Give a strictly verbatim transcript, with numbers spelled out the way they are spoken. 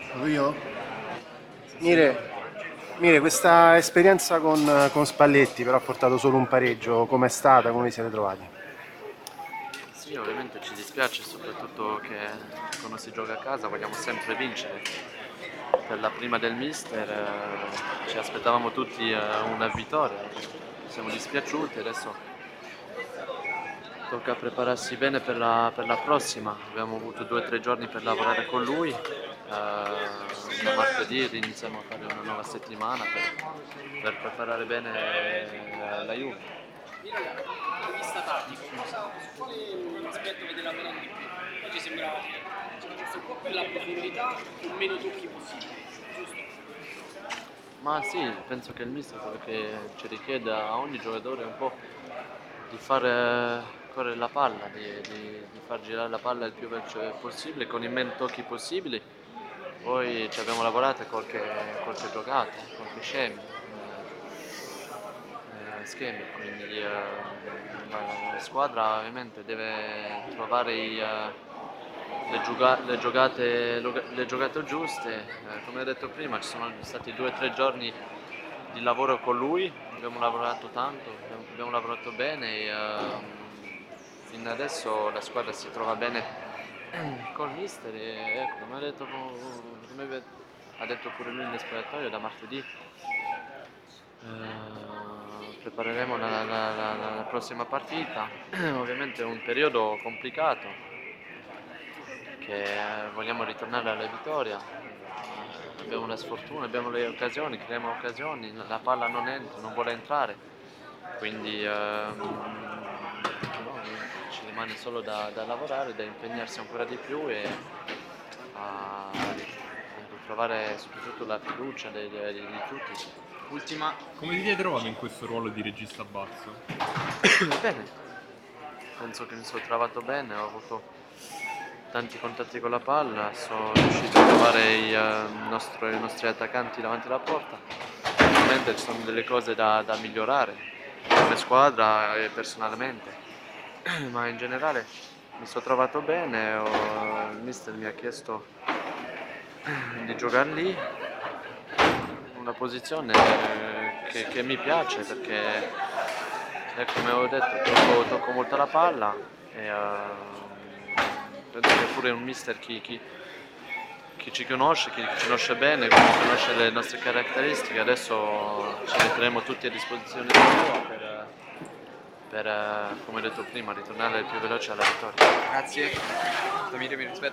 Vado io? Sì, Mire, Mire, questa esperienza con, con Spalletti però ha portato solo un pareggio, com'è stata, come vi siete trovati? sì, ovviamente ci dispiace, soprattutto che quando si gioca a casa vogliamo sempre vincere. Per la prima del mister eh, ci aspettavamo tutti eh, una vittoria, siamo dispiaciuti, adesso tocca prepararsi bene per la, per la prossima. Abbiamo avuto due o tre giorni per lavorare con lui, eh, da martedì iniziamo a fare una nuova settimana per, per preparare bene eh, la Juve. Punto di vista tattico, cosa, su quale aspetto vede lavorato di più? Oggi sembrava che ci facesse un po' più la profondità con meno tocchi possibili, giusto? Ma sì, penso che il mister quello che ci richiede a ogni giocatore è un po' di fare correre la palla, di, di- di far girare la palla il più veloce possibile, con i meno tocchi possibili. Poi ci abbiamo lavorato qualche, qualche giocata, qualche scemi, eh, schemi, quindi eh, la, la squadra ovviamente deve trovare i, eh, le, gioca- le giocate, le giocate giuste. Eh, come ho detto prima, ci sono stati due o tre giorni di lavoro con lui, abbiamo lavorato tanto, abbiamo, abbiamo lavorato bene e ehm, fino adesso la squadra si trova bene col mister e ecco, come ha detto, come ha detto pure lui nel spogliatoio da martedì, eh, prepareremo la, la- la- la- la prossima partita. Ovviamente è un periodo complicato, che eh, vogliamo ritornare alla vittoria. Eh, abbiamo la sfortuna, abbiamo le occasioni, creiamo occasioni, la palla non entra, non vuole entrare, quindi ehm, no, ci rimane solo da, da lavorare, da impegnarsi ancora di più e a, a ritrovare soprattutto la fiducia di, di- di tutti. Ultima, Come ti sei trovato in questo ruolo di regista basso? Bene, penso che mi sono trovato bene, ho avuto tanti contatti con la palla, sono riuscito a trovare i, eh, nostro- i nostri attaccanti davanti alla porta. Ovviamente ci sono delle cose da, da migliorare come squadra e personalmente, ma in generale mi sono trovato bene, ho- il mister mi ha chiesto di giocare lì, una posizione che, che mi piace perché, eh, come ho detto, tocco, tocco molto la palla e eh, penso che pure un mister chi, chi- chi ci conosce, chi ci conosce bene, chi conosce le nostre caratteristiche, adesso ci metteremo tutti a disposizione di lui per, per, eh, come ho detto prima, ritornare il più veloce alla vittoria. grazie. Tamire mi rispetto.